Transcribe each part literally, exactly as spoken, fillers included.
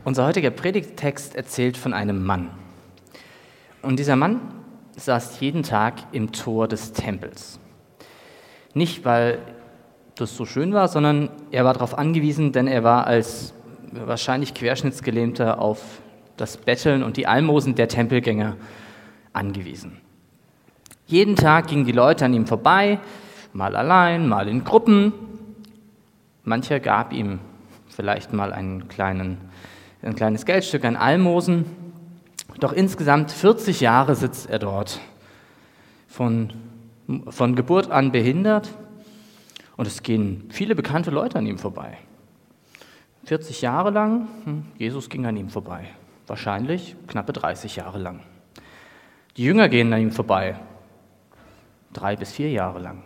Unser heutiger Predigttext erzählt von einem Mann. Und dieser Mann saß jeden Tag im Tor des Tempels. Nicht, weil das so schön war, sondern er war darauf angewiesen, denn er war als wahrscheinlich Querschnittsgelähmter auf das Betteln und die Almosen der Tempelgänger angewiesen. Jeden Tag gingen die Leute an ihm vorbei, mal allein, mal in Gruppen. Mancher gab ihm vielleicht mal einen kleinen, ein kleines Geldstück an Almosen. Doch insgesamt vierzig Jahre sitzt er dort, von, von Geburt an behindert. Und es gehen viele bekannte Leute an ihm vorbei. vierzig Jahre lang, Jesus ging an ihm vorbei. Wahrscheinlich knappe dreißig Jahre lang. Die Jünger gehen an ihm vorbei. Drei bis vier Jahre lang.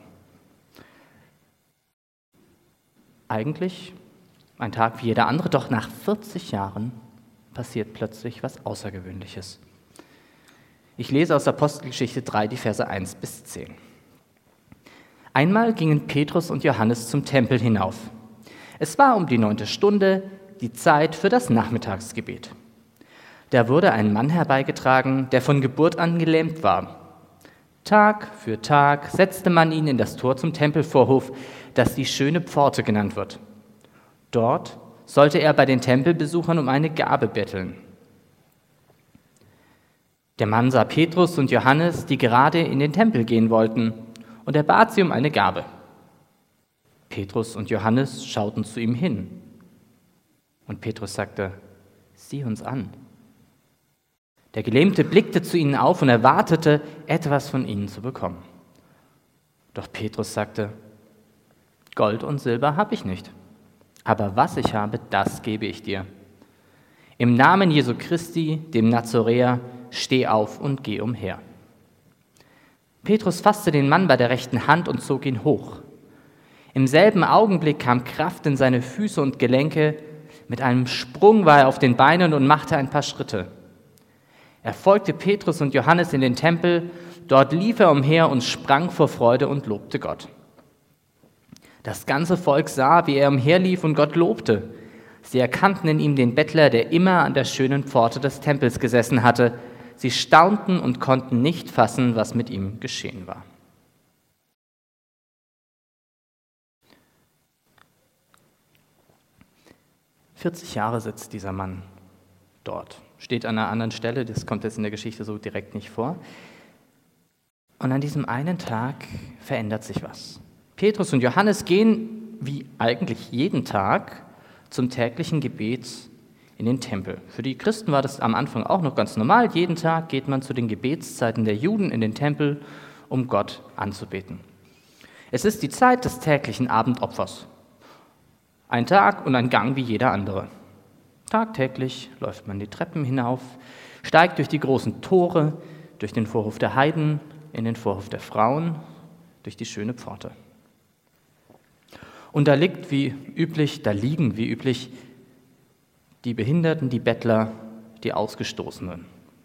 Eigentlich ein Tag wie jeder andere, doch nach vierzig Jahren passiert plötzlich was Außergewöhnliches. Ich lese aus Apostelgeschichte drei, die Verse eins bis zehn. Einmal gingen Petrus und Johannes zum Tempel hinauf. Es war um die neunte Stunde, die Zeit für das Nachmittagsgebet. Da wurde ein Mann herbeigetragen, der von Geburt an gelähmt war. Tag für Tag setzte man ihn in das Tor zum Tempelvorhof, das die schöne Pforte genannt wird. Dort sollte er bei den Tempelbesuchern um eine Gabe betteln. Der Mann sah Petrus und Johannes, die gerade in den Tempel gehen wollten, und er bat sie um eine Gabe. Petrus und Johannes schauten zu ihm hin. Und Petrus sagte: Sieh uns an. Der Gelähmte blickte zu ihnen auf und erwartete, etwas von ihnen zu bekommen. Doch Petrus sagte: Gold und Silber habe ich nicht, aber was ich habe, das gebe ich dir. Im Namen Jesu Christi, dem Nazoräer, steh auf und geh umher. Petrus fasste den Mann bei der rechten Hand und zog ihn hoch. Im selben Augenblick kam Kraft in seine Füße und Gelenke. Mit einem Sprung war er auf den Beinen und machte ein paar Schritte. Er folgte Petrus und Johannes in den Tempel. Dort lief er umher und sprang vor Freude und lobte Gott. Das ganze Volk sah, wie er umherlief und Gott lobte. Sie erkannten in ihm den Bettler, der immer an der schönen Pforte des Tempels gesessen hatte. Sie staunten und konnten nicht fassen, was mit ihm geschehen war. vierzig Jahre sitzt dieser Mann dort. Steht an einer anderen Stelle, das kommt jetzt in der Geschichte so direkt nicht vor. Und an diesem einen Tag verändert sich was. Petrus und Johannes gehen, wie eigentlich jeden Tag, zum täglichen Gebet in den Tempel. Für die Christen war das am Anfang auch noch ganz normal. Jeden Tag geht man zu den Gebetszeiten der Juden in den Tempel, um Gott anzubeten. Es ist die Zeit des täglichen Abendopfers. Ein Tag und ein Gang wie jeder andere. Tagtäglich läuft man die Treppen hinauf, steigt durch die großen Tore, durch den Vorhof der Heiden, in den Vorhof der Frauen, durch die schöne Pforte. Und da liegt wie üblich, da liegen wie üblich die Behinderten, die Bettler, die Ausgestoßenen.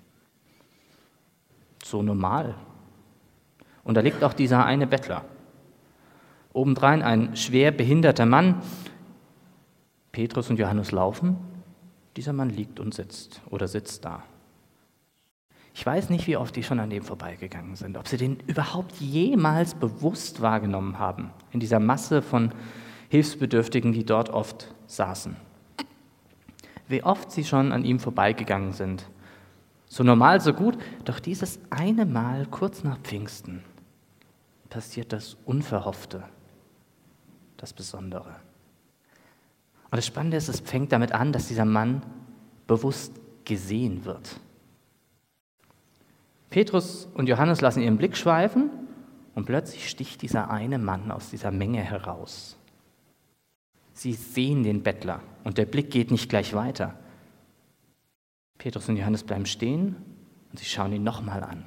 So normal. Und da liegt auch dieser eine Bettler. Obendrein ein schwer behinderter Mann. Petrus und Johannes laufen. Dieser Mann liegt und sitzt oder sitzt da. Ich weiß nicht, wie oft die schon an dem vorbeigegangen sind, ob sie den überhaupt jemals bewusst wahrgenommen haben, in dieser Masse von Hilfsbedürftigen, die dort oft saßen. Wie oft sie schon an ihm vorbeigegangen sind. So normal, so gut, doch dieses eine Mal kurz nach Pfingsten passiert das Unverhoffte, das Besondere. Und das Spannende ist, es fängt damit an, dass dieser Mann bewusst gesehen wird. Petrus und Johannes lassen ihren Blick schweifen und plötzlich sticht dieser eine Mann aus dieser Menge heraus. Sie sehen den Bettler und der Blick geht nicht gleich weiter. Petrus und Johannes bleiben stehen und sie schauen ihn nochmal an.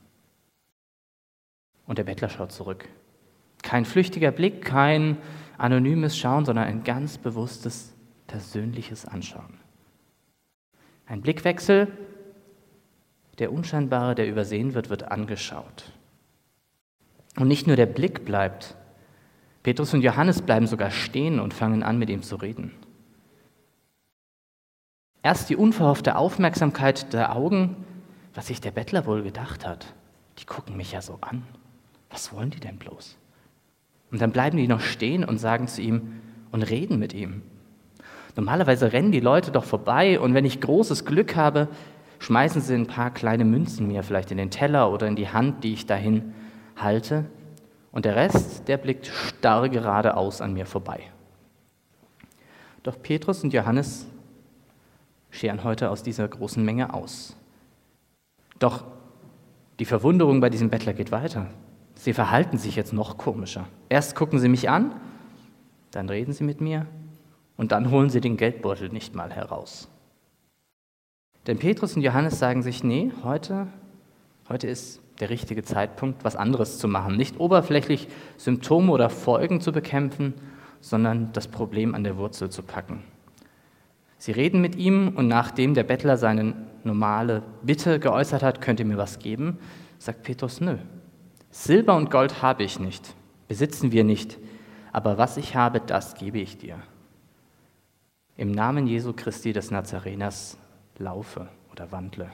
Und der Bettler schaut zurück. Kein flüchtiger Blick, kein anonymes Schauen, sondern ein ganz bewusstes, persönliches Anschauen. Ein Blickwechsel, der Unscheinbare, der übersehen wird, wird angeschaut. Und nicht nur der Blick bleibt, Petrus und Johannes bleiben sogar stehen und fangen an, mit ihm zu reden. Erst die unverhoffte Aufmerksamkeit der Augen, was sich der Bettler wohl gedacht hat. Die gucken mich ja so an. Was wollen die denn bloß? Und dann bleiben die noch stehen und sagen zu ihm und reden mit ihm. Normalerweise rennen die Leute doch vorbei und wenn ich großes Glück habe, schmeißen sie ein paar kleine Münzen mir vielleicht in den Teller oder in die Hand, die ich dahin halte. Und der Rest, der blickt starr geradeaus an mir vorbei. Doch Petrus und Johannes scheren heute aus dieser großen Menge aus. Doch die Verwunderung bei diesem Bettler geht weiter. Sie verhalten sich jetzt noch komischer. Erst gucken sie mich an, dann reden sie mit mir und dann holen sie den Geldbeutel nicht mal heraus. Denn Petrus und Johannes sagen sich, nee, heute, heute ist der richtige Zeitpunkt, was anderes zu machen. Nicht oberflächlich Symptome oder Folgen zu bekämpfen, sondern das Problem an der Wurzel zu packen. Sie reden mit ihm und nachdem der Bettler seine normale Bitte geäußert hat, könnt ihr mir was geben, sagt Petrus, nö. Silber und Gold habe ich nicht, besitzen wir nicht, aber was ich habe, das gebe ich dir. Im Namen Jesu Christi des Nazareners laufe oder wandle.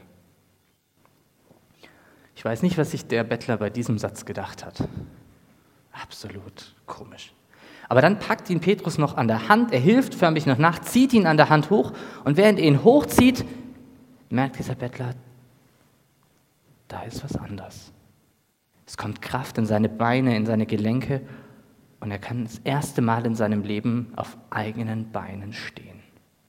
Ich weiß nicht, was sich der Bettler bei diesem Satz gedacht hat. Absolut komisch. Aber dann packt ihn Petrus noch an der Hand, er hilft förmlich noch nach, zieht ihn an der Hand hoch und während er ihn hochzieht, merkt dieser Bettler, da ist was anders. Es kommt Kraft in seine Beine, in seine Gelenke und er kann das erste Mal in seinem Leben auf eigenen Beinen stehen.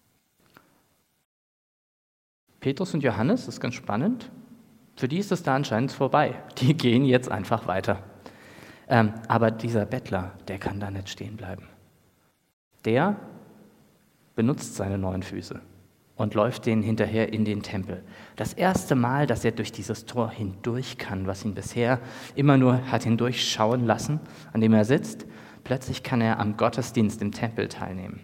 Petrus und Johannes, das ist ganz spannend, für die ist es da anscheinend vorbei. Die gehen jetzt einfach weiter. Ähm, aber dieser Bettler, der kann da nicht stehen bleiben. Der benutzt seine neuen Füße und läuft denen hinterher in den Tempel. Das erste Mal, dass er durch dieses Tor hindurch kann, was ihn bisher immer nur hat hindurchschauen lassen, an dem er sitzt, plötzlich kann er am Gottesdienst im Tempel teilnehmen.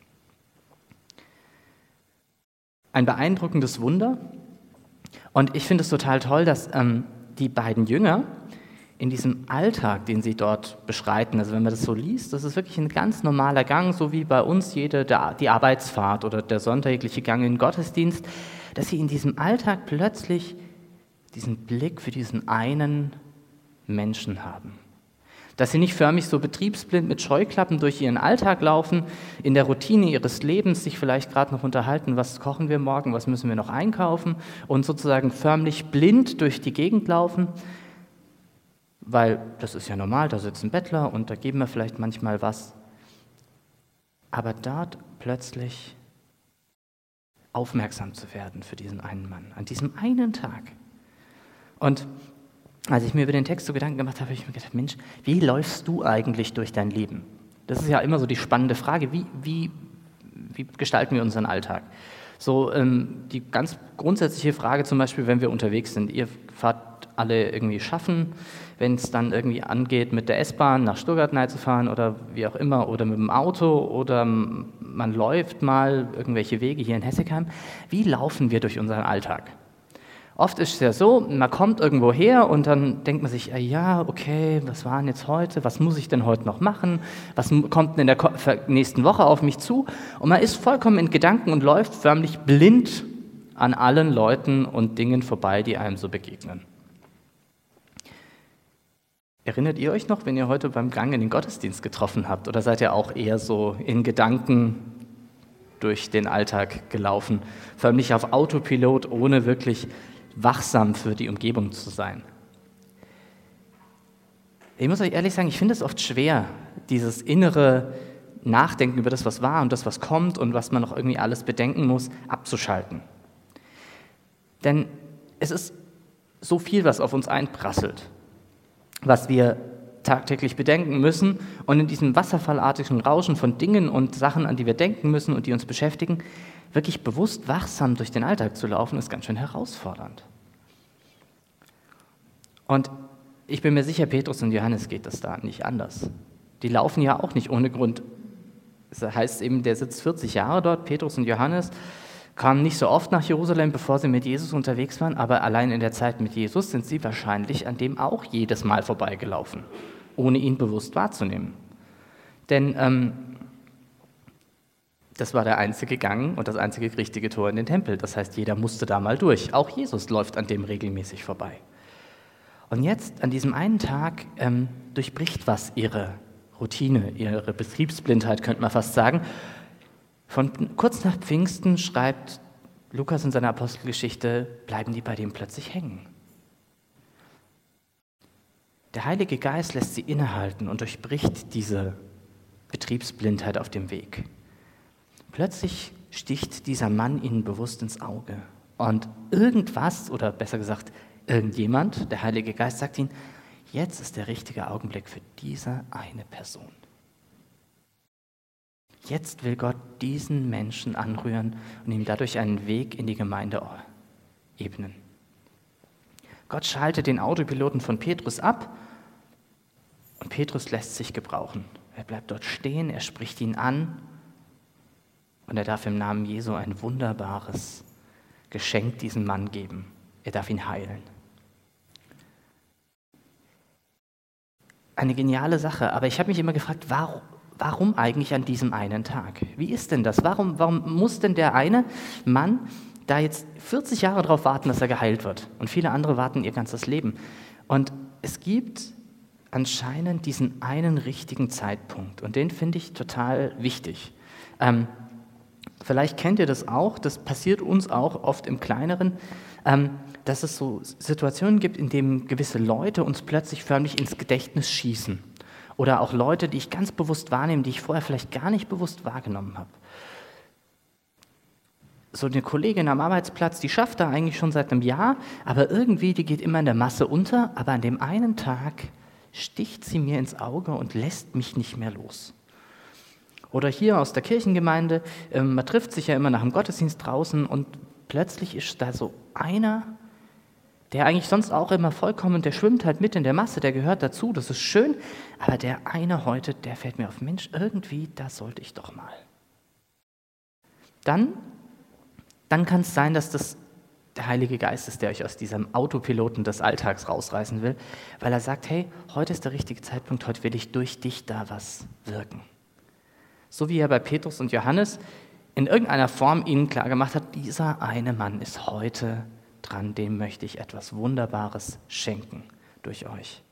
Ein beeindruckendes Wunder. Und ich finde es total toll, dass ähm, die beiden Jünger in diesem Alltag, den sie dort beschreiten, also wenn man das so liest, das ist wirklich ein ganz normaler Gang, so wie bei uns jede der, die Arbeitsfahrt oder der sonntägliche Gang in den Gottesdienst, dass sie in diesem Alltag plötzlich diesen Blick für diesen einen Menschen haben. Dass sie nicht förmlich so betriebsblind mit Scheuklappen durch ihren Alltag laufen, in der Routine ihres Lebens sich vielleicht gerade noch unterhalten, was kochen wir morgen, was müssen wir noch einkaufen und sozusagen förmlich blind durch die Gegend laufen, weil das ist ja normal, da sitzt ein Bettler und da geben wir vielleicht manchmal was. Aber dort plötzlich aufmerksam zu werden für diesen einen Mann, an diesem einen Tag. Und als ich mir über den Text so Gedanken gemacht habe, habe ich mir gedacht, Mensch, wie läufst du eigentlich durch dein Leben? Das ist ja immer so die spannende Frage, wie, wie, wie gestalten wir unseren Alltag? So ähm, die ganz grundsätzliche Frage zum Beispiel, wenn wir unterwegs sind, ihr fahrt alle irgendwie schaffen, wenn es dann irgendwie angeht, mit der S-Bahn nach Stuttgart zu fahren oder wie auch immer, oder mit dem Auto oder man läuft mal irgendwelche Wege hier in Hessigheim. Wie laufen wir durch unseren Alltag? Oft ist es ja so, man kommt irgendwo her und dann denkt man sich, ja, okay, was war denn jetzt heute, was muss ich denn heute noch machen, was kommt denn in der nächsten Woche auf mich zu? Und man ist vollkommen in Gedanken und läuft förmlich blind an allen Leuten und Dingen vorbei, die einem so begegnen. Erinnert ihr euch noch, wenn ihr heute beim Gang in den Gottesdienst getroffen habt, oder seid ihr auch eher so in Gedanken durch den Alltag gelaufen, förmlich auf Autopilot, ohne wirklich wachsam für die Umgebung zu sein? Ich muss euch ehrlich sagen, ich finde es oft schwer, dieses innere Nachdenken über das, was war und das, was kommt und was man noch irgendwie alles bedenken muss, abzuschalten. Denn es ist so viel, was auf uns einprasselt, was wir tagtäglich bedenken müssen, und in diesem wasserfallartigen Rauschen von Dingen und Sachen, an die wir denken müssen und die uns beschäftigen, wirklich bewusst wachsam durch den Alltag zu laufen, ist ganz schön herausfordernd. Und ich bin mir sicher, Petrus und Johannes geht das da nicht anders. Die laufen ja auch nicht ohne Grund. Das heißt eben, der sitzt vierzig Jahre dort, Petrus und Johannes kamen nicht so oft nach Jerusalem, bevor sie mit Jesus unterwegs waren, aber allein in der Zeit mit Jesus sind sie wahrscheinlich an dem auch jedes Mal vorbeigelaufen, ohne ihn bewusst wahrzunehmen. Denn ähm, das war der einzige Gang und das einzige richtige Tor in den Tempel. Das heißt, jeder musste da mal durch. Auch Jesus läuft an dem regelmäßig vorbei. Und jetzt, an diesem einen Tag, ähm, durchbricht was ihre Routine, ihre Betriebsblindheit, könnte man fast sagen. Von kurz nach Pfingsten schreibt Lukas in seiner Apostelgeschichte, bleiben die bei dem plötzlich hängen. Der Heilige Geist lässt sie innehalten und durchbricht diese Betriebsblindheit auf dem Weg. Plötzlich sticht dieser Mann ihnen bewusst ins Auge. Und irgendwas, oder besser gesagt, irgendjemand, der Heilige Geist sagt ihnen, jetzt ist der richtige Augenblick für diese eine Person. Jetzt will Gott diesen Menschen anrühren und ihm dadurch einen Weg in die Gemeinde ebnen. Gott schaltet den Autopiloten von Petrus ab und Petrus lässt sich gebrauchen. Er bleibt dort stehen, er spricht ihn an und er darf im Namen Jesu ein wunderbares Geschenk diesem Mann geben. Er darf ihn heilen. Eine geniale Sache, aber ich habe mich immer gefragt, warum, warum eigentlich an diesem einen Tag? Wie ist denn das? Warum, warum muss denn der eine Mann da jetzt vierzig Jahre darauf warten, dass er geheilt wird? Und viele andere warten ihr ganzes Leben. Und es gibt anscheinend diesen einen richtigen Zeitpunkt und den finde ich total wichtig. Ähm, vielleicht kennt ihr das auch, das passiert uns auch oft im Kleineren, ähm, dass es so Situationen gibt, in denen gewisse Leute uns plötzlich förmlich ins Gedächtnis schießen. Oder auch Leute, die ich ganz bewusst wahrnehme, die ich vorher vielleicht gar nicht bewusst wahrgenommen habe. So eine Kollegin am Arbeitsplatz, die schafft da eigentlich schon seit einem Jahr, aber irgendwie, die geht immer in der Masse unter, aber an dem einen Tag sticht sie mir ins Auge und lässt mich nicht mehr los. Oder hier aus der Kirchengemeinde, äh, man trifft sich ja immer nach dem Gottesdienst draußen und plötzlich ist da so einer, der eigentlich sonst auch immer vollkommen, der schwimmt halt mit in der Masse, der gehört dazu, das ist schön, aber der eine heute, der fällt mir auf, Mensch, irgendwie, das sollte ich doch mal. Dann, dann kann es sein, dass das der Heilige Geist ist, der euch aus diesem Autopiloten des Alltags rausreißen will, weil er sagt, hey, heute ist der richtige Zeitpunkt, heute will ich durch dich da was wirken. So wie er bei Petrus und Johannes in irgendeiner Form ihnen klargemacht hat, dieser eine Mann ist heute dran, dem möchte ich etwas Wunderbares schenken durch euch.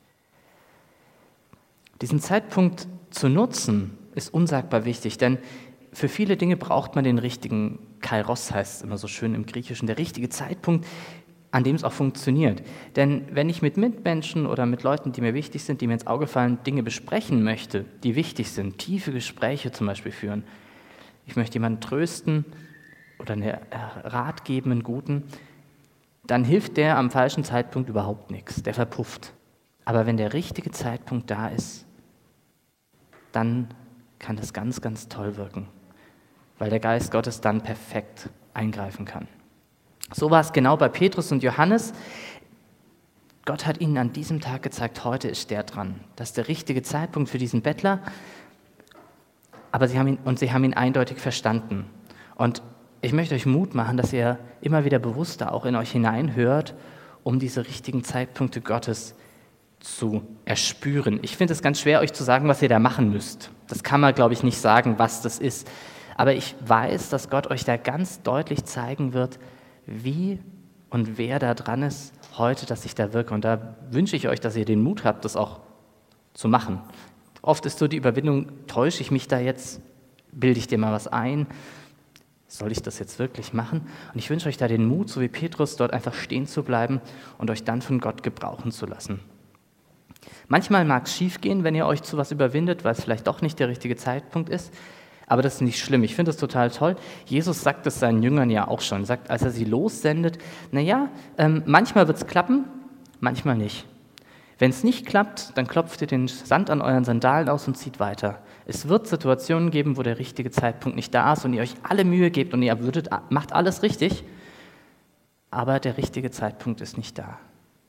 Diesen Zeitpunkt zu nutzen, ist unsagbar wichtig, denn für viele Dinge braucht man den richtigen Kairos, heißt es immer so schön im Griechischen, der richtige Zeitpunkt, an dem es auch funktioniert. Denn wenn ich mit Mitmenschen oder mit Leuten, die mir wichtig sind, die mir ins Auge fallen, Dinge besprechen möchte, die wichtig sind, tiefe Gespräche zum Beispiel führen, ich möchte jemanden trösten oder einen Rat geben, einen guten, dann hilft der am falschen Zeitpunkt überhaupt nichts, der verpufft. Aber wenn der richtige Zeitpunkt da ist, dann kann das ganz, ganz toll wirken, weil der Geist Gottes dann perfekt eingreifen kann. So war es genau bei Petrus und Johannes. Gott hat ihnen an diesem Tag gezeigt, heute ist der dran. Das ist der richtige Zeitpunkt für diesen Bettler. Aber sie haben ihn, und sie haben ihn eindeutig verstanden. Und ich möchte euch Mut machen, dass ihr immer wieder bewusster auch in euch hineinhört, um diese richtigen Zeitpunkte Gottes zu erspüren. Ich finde es ganz schwer, euch zu sagen, was ihr da machen müsst. Das kann man, glaube ich, nicht sagen, was das ist. Aber ich weiß, dass Gott euch da ganz deutlich zeigen wird, wie und wer da dran ist heute, dass ich da wirke. Und da wünsche ich euch, dass ihr den Mut habt, das auch zu machen. Oft ist so die Überwindung, täusche ich mich da jetzt, bilde ich dir mal was ein, soll ich das jetzt wirklich machen? Und ich wünsche euch da den Mut, so wie Petrus, dort einfach stehen zu bleiben und euch dann von Gott gebrauchen zu lassen. Manchmal mag es schief gehen, wenn ihr euch zu was überwindet, weil es vielleicht doch nicht der richtige Zeitpunkt ist. Aber das ist nicht schlimm. Ich finde das total toll. Jesus sagt es seinen Jüngern ja auch schon. Sagt, als er sie lossendet, naja, ähm, manchmal wird es klappen, manchmal nicht. Wenn es nicht klappt, dann klopft ihr den Sand an euren Sandalen aus und zieht weiter. Es wird Situationen geben, wo der richtige Zeitpunkt nicht da ist und ihr euch alle Mühe gebt und ihr würdet, macht alles richtig, aber der richtige Zeitpunkt ist nicht da.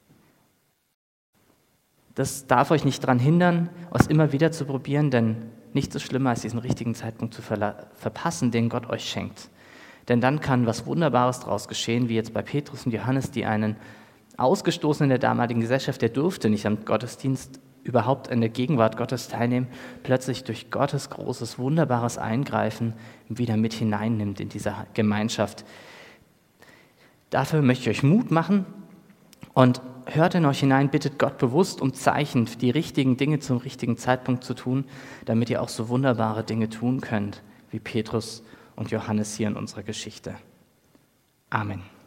Das darf euch nicht daran hindern, es immer wieder zu probieren, denn nichts ist schlimmer, als diesen richtigen Zeitpunkt zu verla- verpassen, den Gott euch schenkt. Denn dann kann was Wunderbares daraus geschehen, wie jetzt bei Petrus und Johannes, die einen Ausgestoßenen in der damaligen Gesellschaft, der durfte nicht am Gottesdienst überhaupt an der Gegenwart Gottes teilnehmen, plötzlich durch Gottes großes, wunderbares Eingreifen wieder mit hineinnimmt in diese Gemeinschaft. Dafür möchte ich euch Mut machen und hört in euch hinein, bittet Gott bewusst um Zeichen, die richtigen Dinge zum richtigen Zeitpunkt zu tun, damit ihr auch so wunderbare Dinge tun könnt, wie Petrus und Johannes hier in unserer Geschichte. Amen.